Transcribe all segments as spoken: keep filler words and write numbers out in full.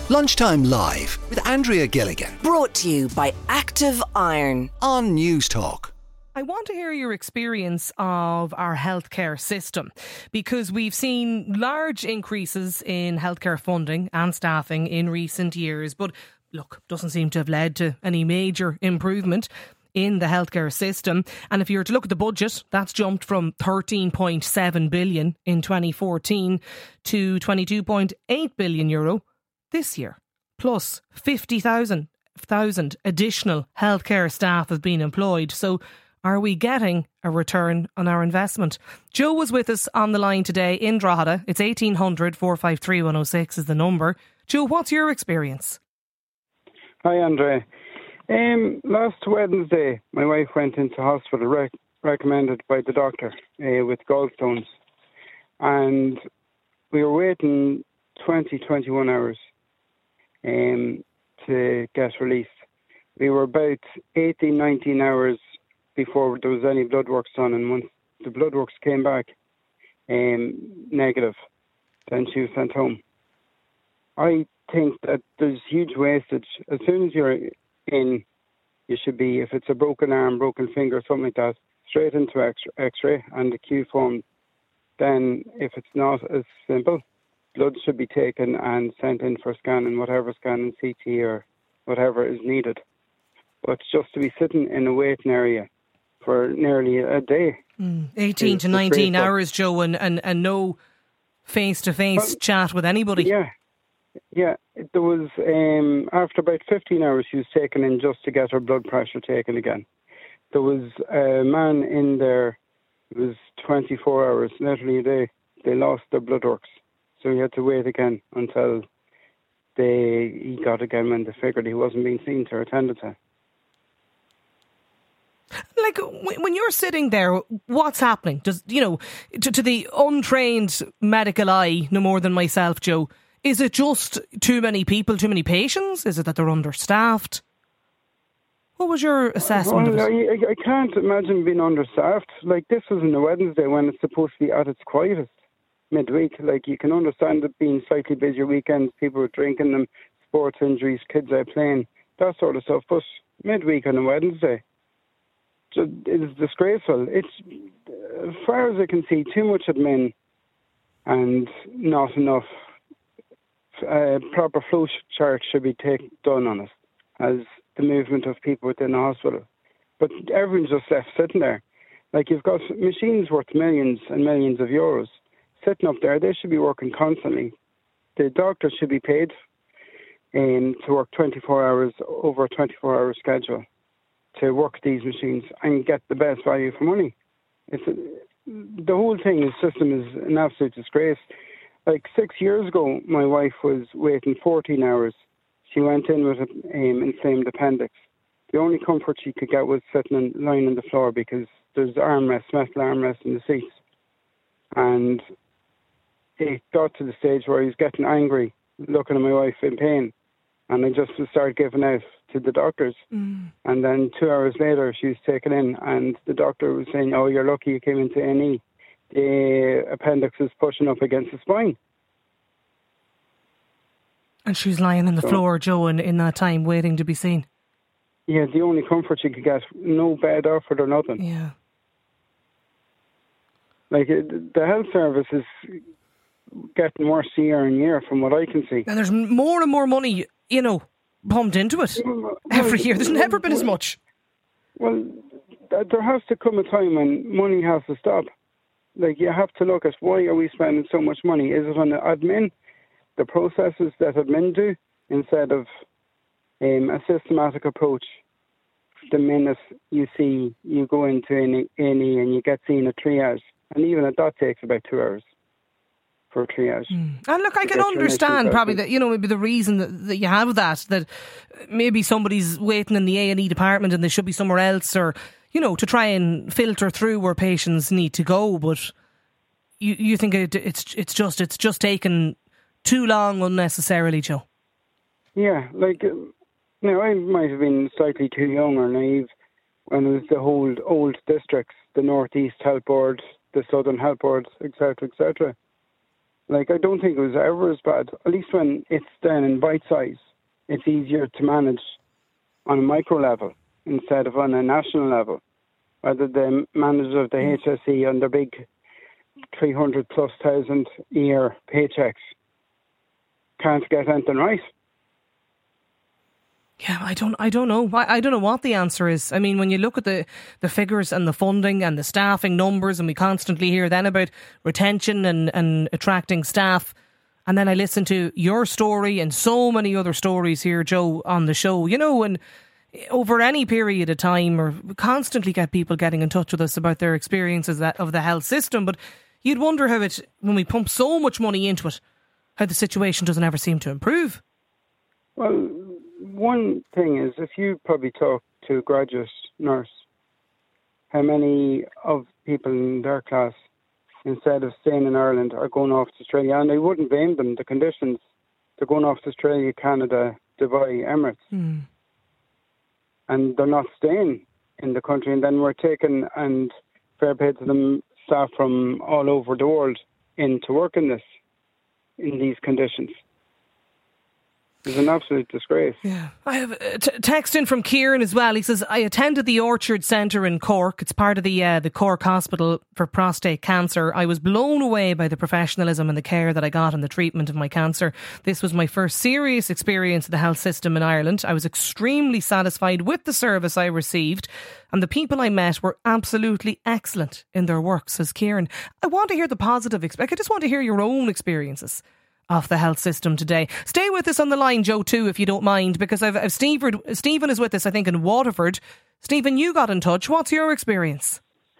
Lunchtime Live with Andrea Gilligan Brought to you by Active Iron on News Talk. I want to hear your experience of our healthcare system, because we've seen large increases in healthcare funding and staffing in recent years, but look, doesn't seem to have led to any major improvement in the healthcare system. And if you were to look at the budget, that's jumped from thirteen point seven billion in twenty fourteen to twenty-two point eight billion euro this year. Plus fifty thousand additional healthcare staff have been employed. So are we getting a return on our investment? Joe was with us on the line today in Drogheda. It's eighteen hundred, four five three, one oh six is the number. Joe, what's your experience? Hi, Andre. Um, last Wednesday, my wife went into hospital, rec- recommended by the doctor, uh, with gallstones. And we were waiting twenty, twenty-one hours um, to get released. We were about eighteen, nineteen hours before there was any blood works done. And once the blood works came back um, negative, then she was sent home. I think that there's huge wastage. As soon as you're in, you should be, if it's a broken arm, broken finger, something like that, straight into x- x-ray and the Q phone. Then if it's not as simple, blood should be taken and sent in for scanning, whatever scanning, C T or whatever is needed. But just to be sitting in a waiting area for nearly a day. Mm. eighteen to nineteen hours, Joe, and, and, and no face-to-face well, chat with anybody. Yeah. Yeah, there was, um, after about fifteen hours, she was taken in just to get her blood pressure taken again. There was a man in there, it was twenty-four hours, literally a day. They lost their blood works. So he had to wait again until they he got again when they figured he wasn't being seen to or attended to. Like, when you're sitting there, what's happening? Does, you know, to, to the untrained medical eye, no more than myself, Joe, is it just too many people, too many patients? Is it that they're understaffed? What was your assessment well, of it? I, I can't imagine being understaffed. Like, this was on a Wednesday when it's supposed to be at its quietest, midweek. Like, you can understand it being slightly busier weekends, people were drinking them, sports injuries, kids out playing, that sort of stuff. But midweek on a Wednesday, it's disgraceful. It's, as far as I can see, too much admin and not enough. A proper flow chart should be take, done on it as the movement of people within the hospital. But everyone's just left sitting there. Like, you've got machines worth millions and millions of euros sitting up there. They should be working constantly. The doctors should be paid um, to work twenty-four hours over a twenty-four hour schedule to work these machines and get the best value for money. It's a, the whole thing, the system is an absolute disgrace. Like, six years ago, my wife was waiting fourteen hours. She went in with an um, inflamed appendix. The only comfort she could get was sitting and lying on the floor because there's armrests, metal armrests in the seats. And it got to the stage where he was getting angry, looking at my wife in pain. And I just started giving out to the doctors. Mm. And then two hours later, she was taken in, and the doctor was saying, "Oh, you're lucky you came into A and E. The appendix is pushing up against the spine." And she was lying on the so, floor, Joe, in, in that time, waiting to be seen. Yeah, the only comfort she could get, no bed offered or nothing. Yeah. Like, the health service is getting worse year on year from what I can see. And there's more and more money, you know, pumped into it well, every year. There's never been well, as much. Well, there has to come a time when money has to stop. Like, you have to look at, why are we spending so much money? Is it on the admin, the processes that admin do, instead of um, a systematic approach? The minute you see, you go into A and E and you get seen at triage, and even at that takes about two hours for triage. Mm. And look, I can understand probably that, you know, maybe the reason that, that you have that, that maybe somebody's waiting in the A and E department and they should be somewhere else, or, you know, to try and filter through where patients need to go. But you you think it, it's it's just it's just taken too long unnecessarily, Joe? Yeah, like, you know, I might have been slightly too young or naive when it was the whole old districts, the North East Health Board, the Southern Health Board, et cetera, et cetera. Like, I don't think it was ever as bad. At least when it's done in bite size, it's easier to manage on a micro level instead of on a national level. Whether the managers of the H S E on their big three hundred plus thousand a year paychecks can't get anything right. Yeah, I don't, I don't know. I, I don't know what the answer is. I mean, when you look at the, the figures and the funding and the staffing numbers, and we constantly hear then about retention and, and attracting staff, and then I listen to your story and so many other stories here, Joe, on the show, you know, and over any period of time, or we constantly get people getting in touch with us about their experiences of the health system. But you'd wonder how it, when we pump so much money into it, how the situation doesn't ever seem to improve. Well, one thing is, if you probably talk to a graduate nurse, how many of people in their class, instead of staying in Ireland, are going off to Australia? And I wouldn't blame them. The conditions, they're going off to Australia, Canada, Dubai, Emirates. Mm. And they're not staying in the country. And then we're taking, and fair play to them, staff from all over the world in to work in this, in these conditions. It's an absolute disgrace. Yeah, I have a t- text in from Kieran as well. He says, I attended the Orchard Centre in Cork. It's part of the uh, the Cork Hospital for Prostate Cancer. I was blown away by the professionalism and the care that I got in the treatment of my cancer. This was my first serious experience of the health system in Ireland. I was extremely satisfied with the service I received, and the people I met were absolutely excellent in their work, says Kieran. I want to hear the positive. Exp- I just want to hear your own experiences of the health system today. Stay with us on the line, Joe, too, if you don't mind, because I've, I've Stephen, Stephen is with us, I think, in Waterford. Stephen, you got in touch. What's your experience?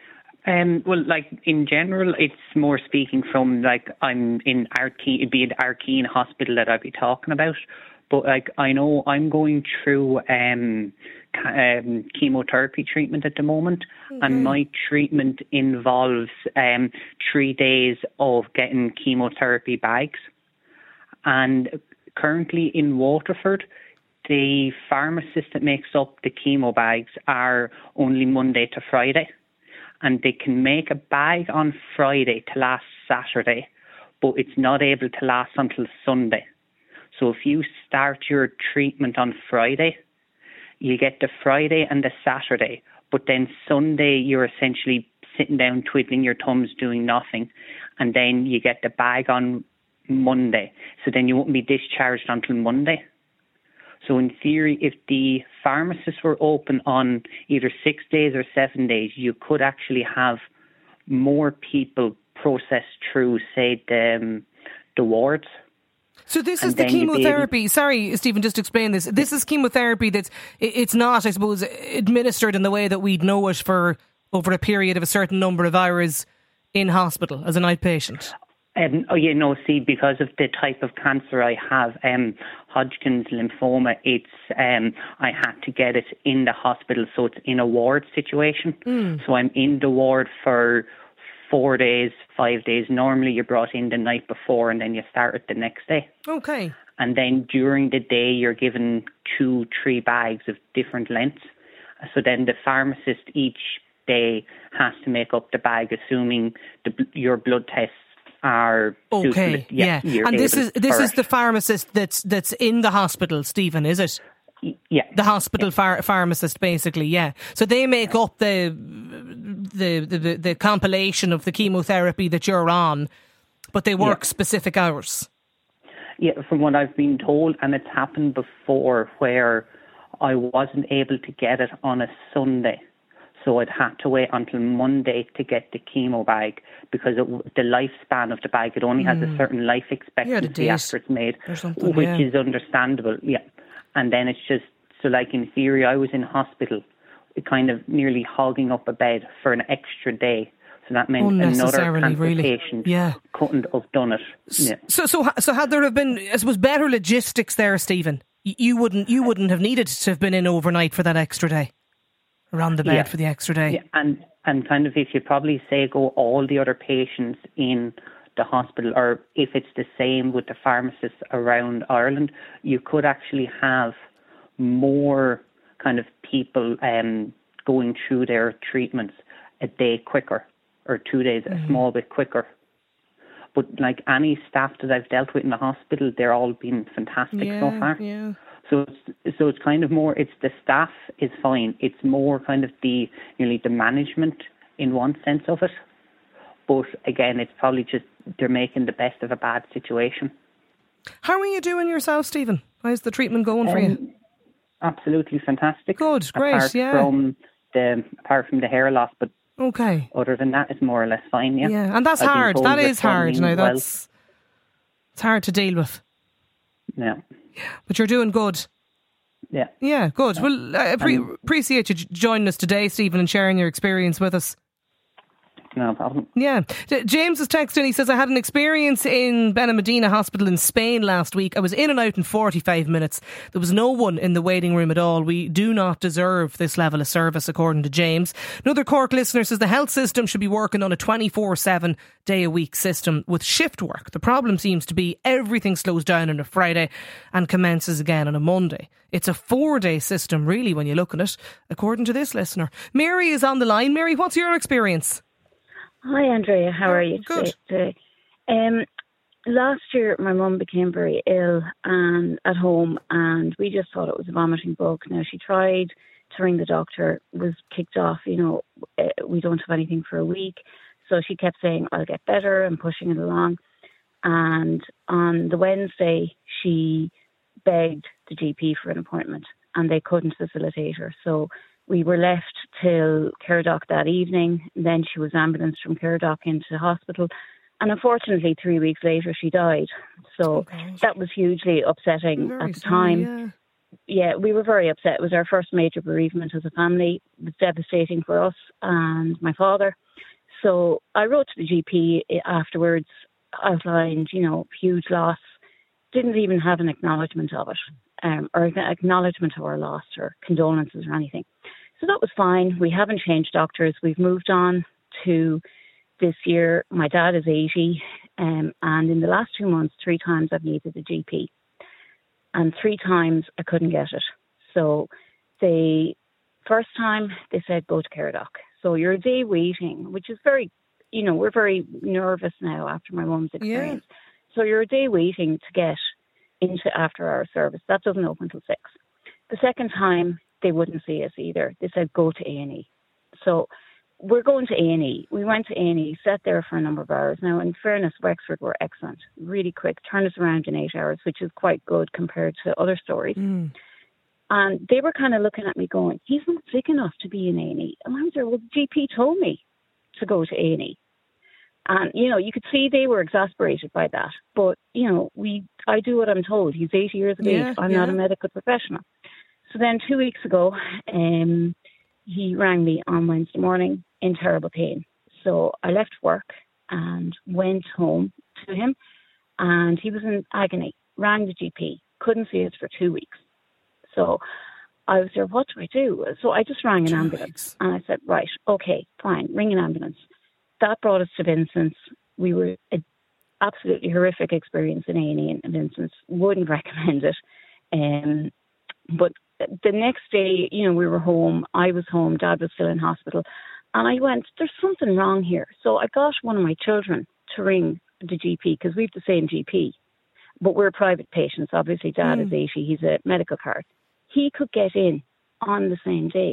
Um, well, like, in general, it's more speaking from, like, I'm in Arkeen, it'd be the Arkeen Hospital that I'd be talking about. But, like, I know I'm going through um, um, chemotherapy treatment at the moment, mm-hmm. and my treatment involves um, three days of getting chemotherapy bags. And currently in Waterford, the pharmacist that makes up the chemo bags are only Monday to Friday. And they can make a bag on Friday to last Saturday, but it's not able to last until Sunday. So if you start your treatment on Friday, you get the Friday and the Saturday, but then Sunday you're essentially sitting down twiddling your thumbs doing nothing, and then you get the bag on Monday. So then you won't be discharged until Monday. So in theory, if the pharmacists were open on either six days or seven days, you could actually have more people processed through, say, the, um, the wards. So this is the chemotherapy. Sorry, Stephen, just to explain this. This is chemotherapy that's, it's not, I suppose, administered in the way that we'd know it for over a period of a certain number of hours in hospital as an outpatient. Um, oh yeah, no. See, because of the type of cancer I have, um, Hodgkin's lymphoma, it's um, I had to get it in the hospital, so it's in a ward situation. Mm. So I'm in the ward for four days, five days. Normally, you're brought in the night before, and then you start it the next day. Okay. And then during the day, you're given two, three bags of different lengths. So then the pharmacist each day has to make up the bag, assuming the, your blood tests are okay, yeah. yeah. And this is this is the pharmacist that's that's in the hospital, Stephen, is it? Yeah. The hospital yeah. Phar- pharmacist, basically, yeah. So they make up the, the the the compilation of the chemotherapy that you're on, but they work yeah. specific hours. Yeah, from what I've been told, and it's happened before where I wasn't able to get it on a Sunday. So I'd have to wait until Monday to get the chemo bag, because it, the lifespan of the bag, it only has mm. a certain life expectancy yeah, after it's made, yeah. which is understandable, yeah. And then it's just, so like in theory, I was in hospital, kind of nearly hogging up a bed for an extra day. So that meant another cancer really. patient yeah. couldn't have done it. Yeah. So, so, so had there have been, I suppose, better logistics there, Stephen, you wouldn't, you wouldn't have needed to have been in overnight for that extra day. Around the bed yeah. for the extra day. Yeah, and, and kind of if you probably say go all the other patients in the hospital, or if it's the same with the pharmacists around Ireland, you could actually have more kind of people um, going through their treatments a day quicker, or two days mm. a small bit quicker. But like any staff that I've dealt with in the hospital, they're all been fantastic yeah, so far. Yeah. So it's, so it's kind of more, it's the staff is fine. It's more kind of the, nearly the management in one sense of it. But again, it's probably just they're making the best of a bad situation. How are you doing yourself, Stephen? How's the treatment going for um, you? Absolutely fantastic. Good, great, apart yeah. From the, apart from the hair loss, but okay. Other than that, it's more or less fine, yeah. Yeah, and that's I've hard. That is hard. Now, well. that's it's hard to deal with. Yeah. But you're doing good. Yeah. Yeah, good. Yeah. Well, I pre- appreciate you joining us today, Stephen, and sharing your experience with us. No problem. Yeah. J- James is texting. He says, I had an experience in Benalmádena Hospital in Spain last week. I was in and out in forty-five minutes. There was no one in the waiting room at all. We do not deserve this level of service, according to James. Another Cork listener says the health system should be working on a twenty-four seven day a week system with shift work. The problem seems to be everything slows down on a Friday and commences again on a Monday. It's a four day system, really, when you look at it, according to this listener. Mary is on the line. Mary, what's your experience? Hi, Andrea. How are you Good. today? Um, last year, my mum became very ill and at home, and we just thought it was a vomiting bug. Now, she tried to ring the doctor, was kicked off, you know, uh, we don't have anything for a week. So she kept saying, I'll get better, and pushing it along. And on the Wednesday, she begged the G P for an appointment, and they couldn't facilitate her. So we were left till Caradoc that evening. Then she was ambulanced from Caradoc into hospital. And unfortunately, three weeks later, she died. So okay. that was hugely upsetting Very at the sorry, time. Yeah. yeah, we were very upset. It was our first major bereavement as a family. It was devastating for us and my father. So I wrote to the G P afterwards, outlined, you know, huge loss. Didn't even have an acknowledgement of it, um, or an acknowledgement of our loss or condolences or anything. So that was fine. We haven't changed doctors. We've moved on to this year. My dad is eighty, um, and in the last two months, three times I've needed a G P. And three times I couldn't get it. So the first time they said, go to Caradoc. So you're a day waiting, which is very, you know, we're very nervous now after my mum's experience. Yeah. So you're a day waiting to get into after hour service. That doesn't open until six. The second time, they wouldn't see us either. They said, go to A and E. So we're going to A and E. We went to A and E, sat there for a number of hours. Now, in fairness, Wexford were excellent, really quick, turned us around in eight hours, which is quite good compared to other stories. Mm. And they were kind of looking at me going, he's not sick enough to be in A and E. And I was there, well, the G P told me to go to A and E. And, you know, you could see they were exasperated by that. But, you know, we, I do what I'm told. He's eighty years of yeah, age. I'm yeah. not a medical professional. So then two weeks ago, um, he rang me on Wednesday morning in terrible pain. So I left work and went home to him, and he was in agony, rang the G P, couldn't see us for two weeks. So I was there, what do I do? So I just rang an ambulance, and I said, right, okay, fine, ring an ambulance. That brought us to Vincent's. We were an absolutely horrific experience in A and E in Vincent's. Wouldn't recommend it. Um, but the next day, you know, we were home. I was home. Dad was still in hospital. And I went, there's something wrong here. So I got one of my children to ring the G P, because we have the same G P. But we're private patients. Obviously, Dad mm. is eighty. He's a medical card. He could get in on the same day.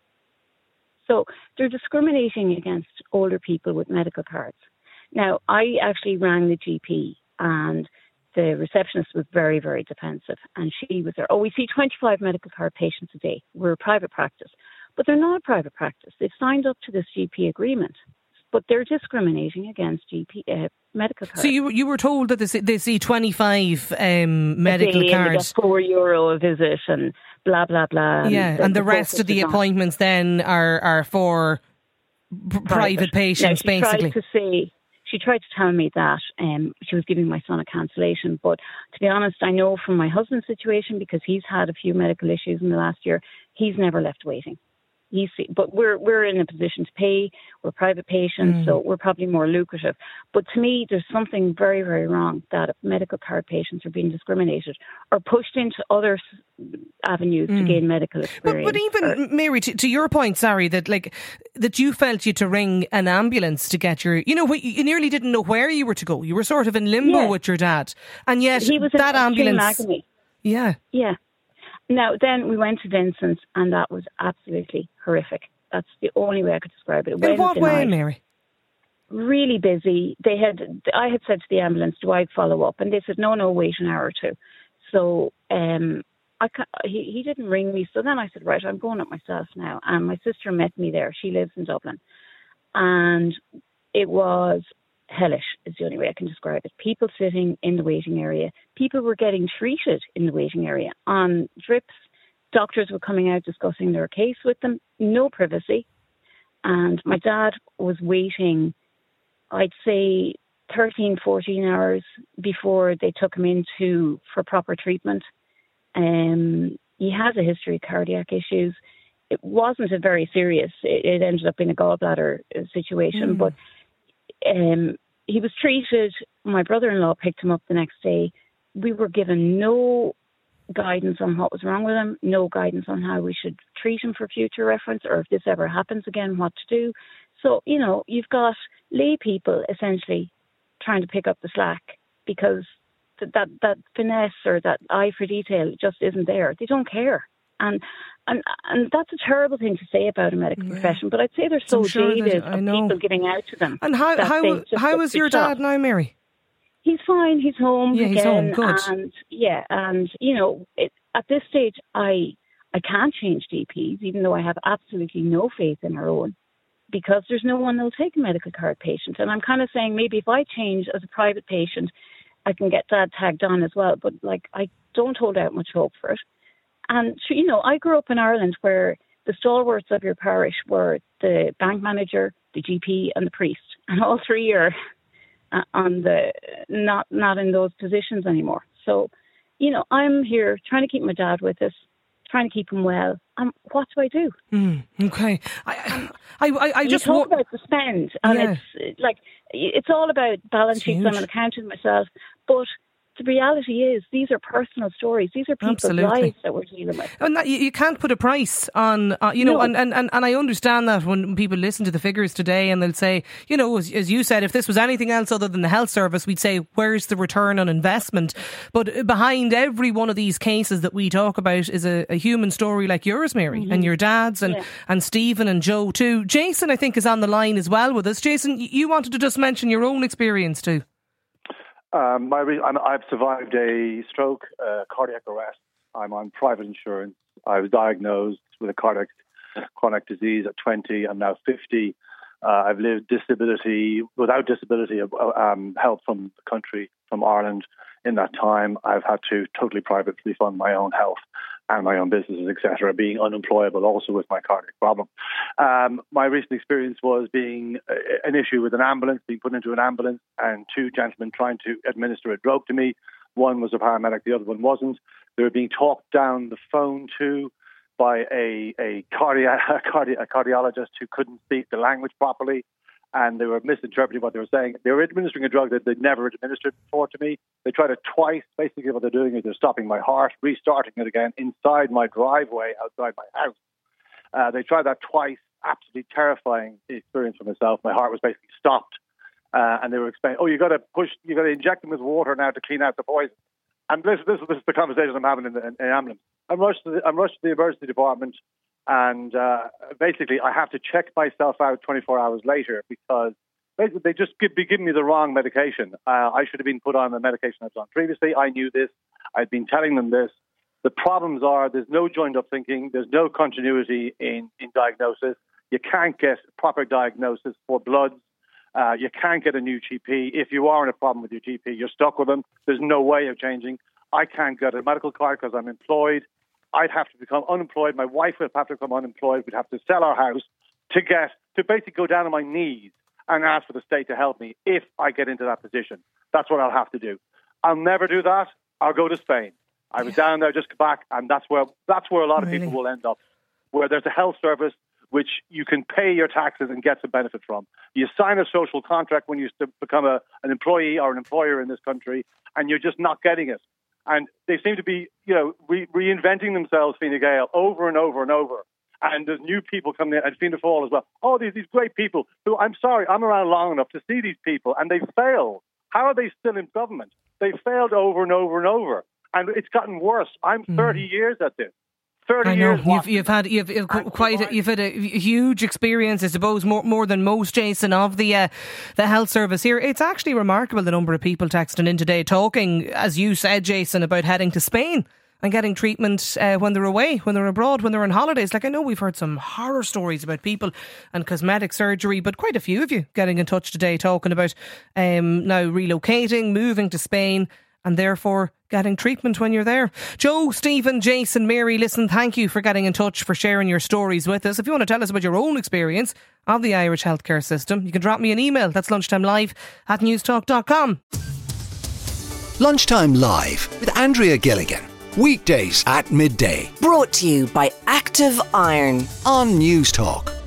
So they're discriminating against older people with medical cards. Now, I actually rang the G P, and the receptionist was very, very defensive. And she was there, oh, we see twenty-five medical card patients a day. We're a private practice. But they're not a private practice. They've signed up to this G P agreement. But they're discriminating against G P uh, medical cards. So you you were told that they, they see twenty-five um, medical day, cards. four euro a visit and blah, blah, blah. Yeah, and, and the, the rest of the appointments on. then are, are for p- private. private patients, now, she basically. Tried to say, she tried to tell me that um, she was giving my son a cancellation. But to be honest, I know from my husband's situation, because he's had a few medical issues in the last year, he's never left waiting. He's, but we're we're in a position to pay. We're private patients, mm. so we're probably more lucrative. But to me, there's something very, very wrong that medical card patients are being discriminated or pushed into other avenues mm. to gain medical experience. But, but even, or, Mary, to, to your point, sorry, that like that you felt you had to ring an ambulance to get your, you know, you nearly didn't know where you were to go. You were sort of in limbo yeah. with your dad. And yet he was that in ambulance... agony. Yeah. Yeah. Now, then we went to Vincent's, and that was absolutely horrific. That's the only way I could describe it. In Wednesday what way, night, Mary? Really busy. They had. I had said to the ambulance, "Do I follow up?" And they said, "No, no, wait an hour or two." So um, I he he didn't ring me. So then I said, "Right, I'm going up myself now." And my sister met me there. She lives in Dublin, and it was hellish is the only way I can describe it. People sitting in the waiting area. People were getting treated in the waiting area on drips. Doctors were coming out discussing their case with them. No privacy. And my dad was waiting, I'd say, thirteen, fourteen hours before they took him into for proper treatment. Um, he has a history of cardiac issues. It wasn't a very serious, it, it ended up being a gallbladder situation, mm. but Um, he was treated. My brother-in-law picked him up the next day. We were given no guidance on what was wrong with him, no guidance on how we should treat him for future reference, or if this ever happens again, what to do. So, you know, you've got lay people essentially trying to pick up the slack because th- that, that finesse or that eye for detail just isn't there. They don't care. And and and that's a terrible thing to say about a medical yeah. profession, but I'd say they're so sure jaded of people giving out to them. And how how how is your dad now, Mary? He's fine. He's home yeah, again. He's home. Good. And yeah, and you know, it, at this stage, I I can't change G Ps, even though I have absolutely no faith in our own, because there's no one that'll take a medical card patient. And I'm kind of saying maybe if I change as a private patient, I can get dad tagged on as well. But like, I don't hold out much hope for it. And, you know, I grew up in Ireland where the stalwarts of your parish were the bank manager, the G P and the priest. And all three are on the not not in those positions anymore. So, you know, I'm here trying to keep my dad with us, trying to keep him well. Um, what do I do? Mm, okay. I, I, I, I just you talk wa- about the spend. And yeah. it's like, it's all about balance sheets. I'm an accountant myself. But the reality is, these are personal stories. These are people's Absolutely. lives that we're dealing with. And that, you, you can't put a price on, uh, you know, no. and, and, and, and I understand that when people listen to the figures today and they'll say, you know, as, as you said, if this was anything else other than the health service, we'd say, where's the return on investment? But behind every one of these cases that we talk about is a, a human story like yours, Mary, mm-hmm. and your dad's, and, yeah. and Stephen and Joe too. Jason, I think, is on the line as well with us. Jason, you wanted to just mention your own experience too. Um, my re- I've survived a stroke, uh, cardiac arrest. I'm on private insurance. I was diagnosed with a cardiac chronic disease at twenty. I'm now fifty. Uh, I've lived disability without disability um, help from the country, from Ireland. In that time, I've had to totally privately fund my own health and my own businesses, et cetera, being unemployable also with my cardiac problem. Um, my recent experience was being uh, an issue with an ambulance, being put into an ambulance, and two gentlemen trying to administer a drug to me. One was a paramedic, the other one wasn't. They were being talked down the phone to by a, a, cardia- a, cardi- a cardiologist who couldn't speak the language properly, and they were misinterpreting what they were saying. They were administering a drug that they'd never administered before to me. They tried it twice. Basically what they're doing is they're stopping my heart, restarting it again inside my driveway outside my house. Uh, they tried that twice. Absolutely terrifying experience for myself. My heart was basically stopped. Uh, and they were explaining, oh, you got to push, you got to inject them with water now to clean out the poison. And this, this, this is the conversation I'm having in the in, in ambulance. I'm rushed to the, I'm rushed to the emergency department, and uh, basically I have to check myself out twenty-four hours later because basically they just give, be giving me the wrong medication. Uh, I should have been put on the medication I was on previously. I knew this. I'd been telling them this. The problems are there's no joined-up thinking. There's no continuity in, in diagnosis. You can't get proper diagnosis for bloods. Uh, you can't get a new G P. If you are in a problem with your G P, you're stuck with them. There's no way of changing. I can't get a medical card because I'm employed. I'd have to become unemployed. My wife would have to become unemployed. We'd have to sell our house to get, to basically go down on my knees and ask for the state to help me if I get into that position. That's what I'll have to do. I'll never do that. I'll go to Spain. I was down there, just back, and that's where that's where a lot of really? people will end up, where there's a health service which you can pay your taxes and get some benefit from. You sign a social contract when you become a, an employee or an employer in this country, and you're just not getting it. And they seem to be, you know, re- reinventing themselves, Fine Gael, over and over and over. And there's new people coming in, and Fianna Fáil as well. Oh, these these great people who, I'm sorry, I'm around long enough to see these people, and they fail. How are they still in government? They failed over and over and over. And it's gotten worse. I'm thirty mm. years at this. thirty I know years you've, you've had you've, you've quite a, you've had a huge experience, I suppose, more more than most, Jason, of the uh, the health service here. It's actually remarkable the number of people texting in today, talking, as you said, Jason, about heading to Spain and getting treatment uh, when they're away, when they're abroad, when they're on holidays. Like, I know we've heard some horror stories about people and cosmetic surgery, but quite a few of you getting in touch today, talking about um, now relocating, moving to Spain, and therefore getting treatment when you're there. Joe, Stephen, Jason, Mary, listen, thank you for getting in touch, for sharing your stories with us. If you want to tell us about your own experience of the Irish healthcare system, you can drop me an email. That's lunchtimelive at newstalk dot com. Lunchtime Live with Andrea Gilligan. Weekdays at midday Brought to you by Active Iron on Newstalk.